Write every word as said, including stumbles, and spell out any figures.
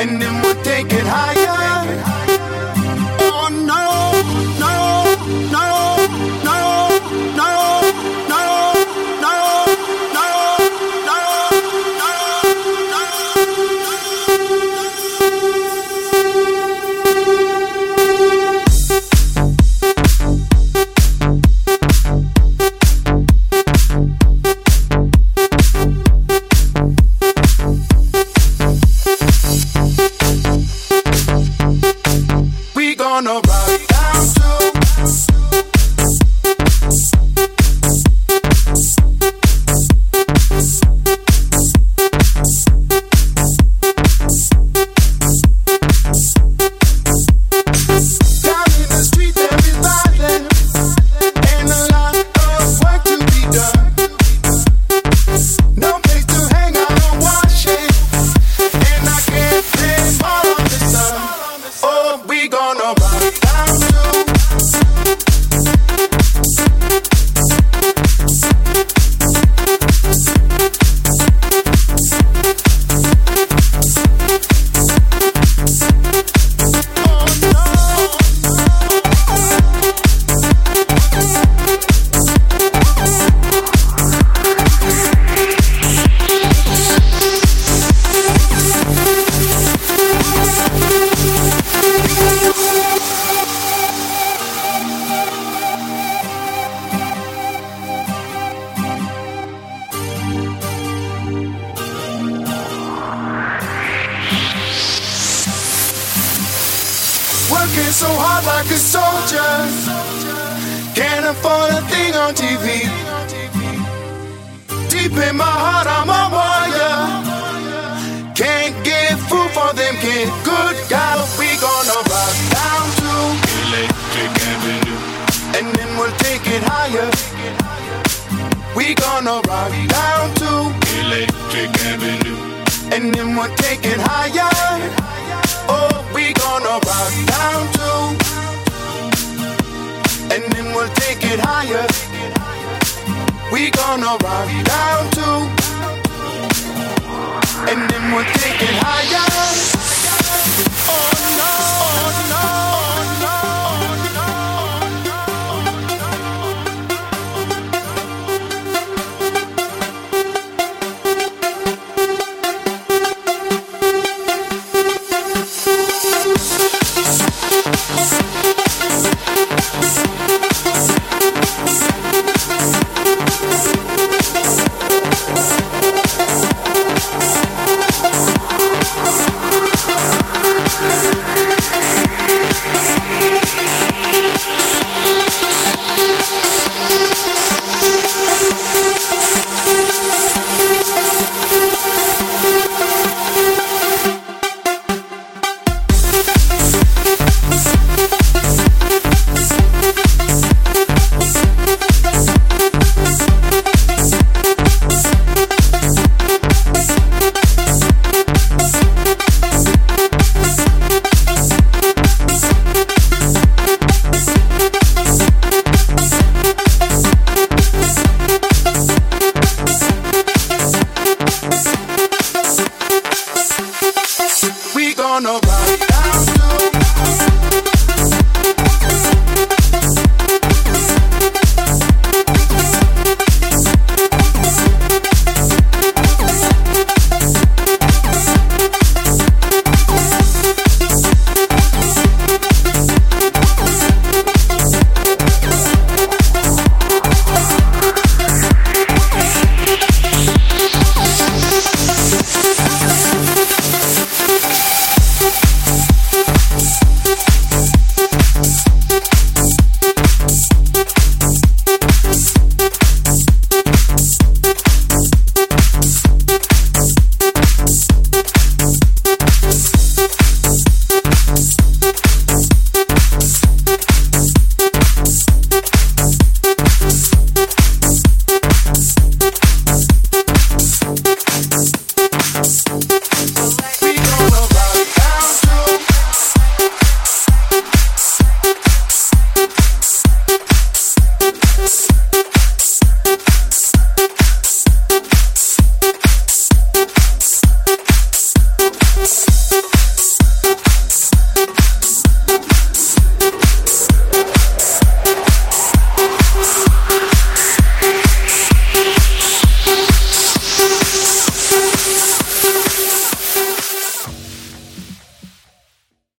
and then we'll take it higher. Oh no, no, no, no, no, no, no, no, gonna rock down to down in the street there is violence and a lot of work to be done. No place to hang out and wash it, and I can't blame all of the sun. Oh, we gonna rock down to working so hard like a soldier, can't afford a thing on T V. Deep in my heart I'm a warrior, can't get food for them kids. Good God, we gonna rock down to Electric Avenue, and then we'll take it higher. We gonna rock down to Electric Avenue, and then we'll take it higher. Oh, we gonna rock down to, and then we'll take it higher. We gonna rock down to, and then we'll take it higher. Oh no, oh no, oh no.